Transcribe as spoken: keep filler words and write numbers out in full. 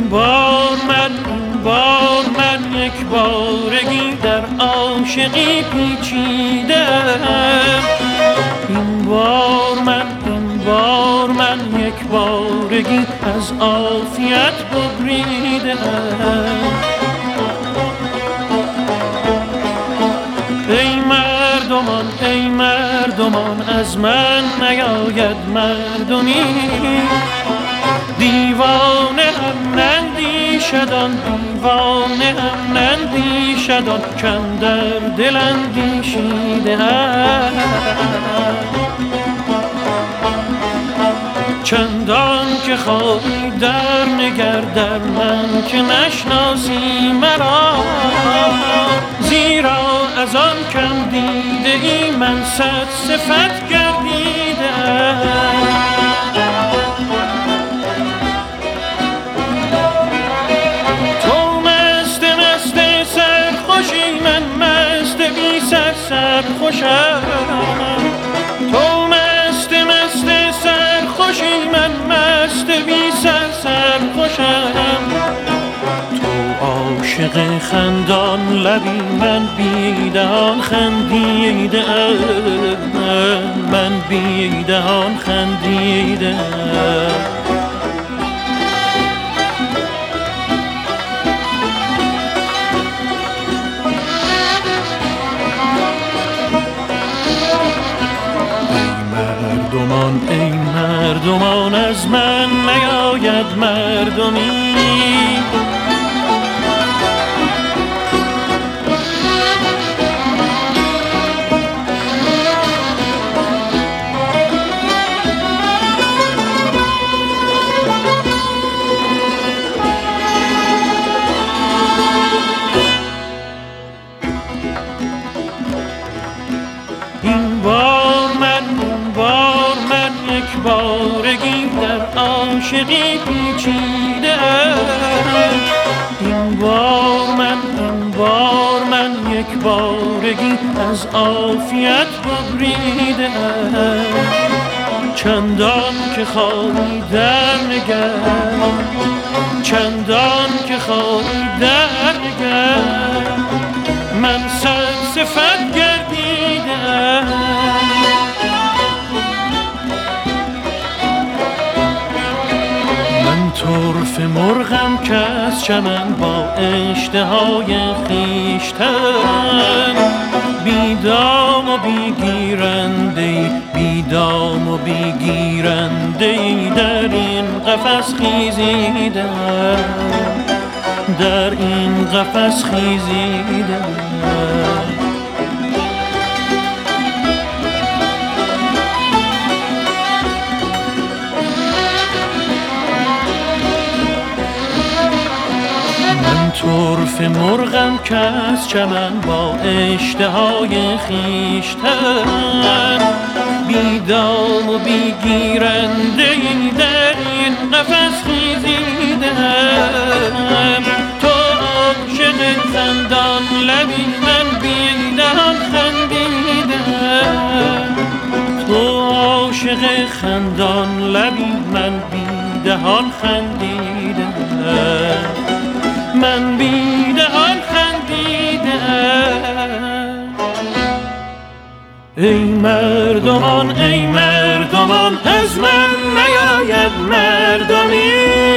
بار من این بار من یک بارگی در عاشقی پیچیدم. این بار من این بار من یک بارگی از عافیت ببریدم. ای مردمان ای مردمان از من نیاید مردمی، دیوانه هم نندیشدان دیوانه هم نندیشدان کاندر دل اندیشیده ام. چندان که خواهی در نگر در من که نشناسی مرا، زیرا از آن کم دیده ای من صد صفت گردیدم. تو مست مست سرخوشی من مست بی سر سرخوشم. تو مست مست سرخوشی من مست بی سر سرخوشم. تو عاشق خندان لبی من بی دهان خندیده ام، من بی دهان خندیده ام. مردمان ای مردمان از من نیاید مردمی، این بار من این بار من یک بارگی در عاشقی پیچیدم. این بار من این بار من یک بارگی از عافیت ببریدم. چندان که خواهی در نگر چندان که خواهی در نگر من صد صفت گردیدم. من طرف مرغم که از چمن با اشتهای خویشتن بی دام و بی گیرنده‌ای بی دام و بی گیرنده‌ای در این قفس خیزیدم، در این قفس خیزیدم. من طرف مرغم که از چمن با اشتهای خویشتن بی دام و بی گیرنده‌ای در این قفس خیزیدم. تو عاشق خندان لبی من بی دهان خندیدم. تو عاشق خندان لبی من بی دهان خندیدم، من بی دهان خندیدم. ای مردمان ای مردمان از من نیاید مردمی،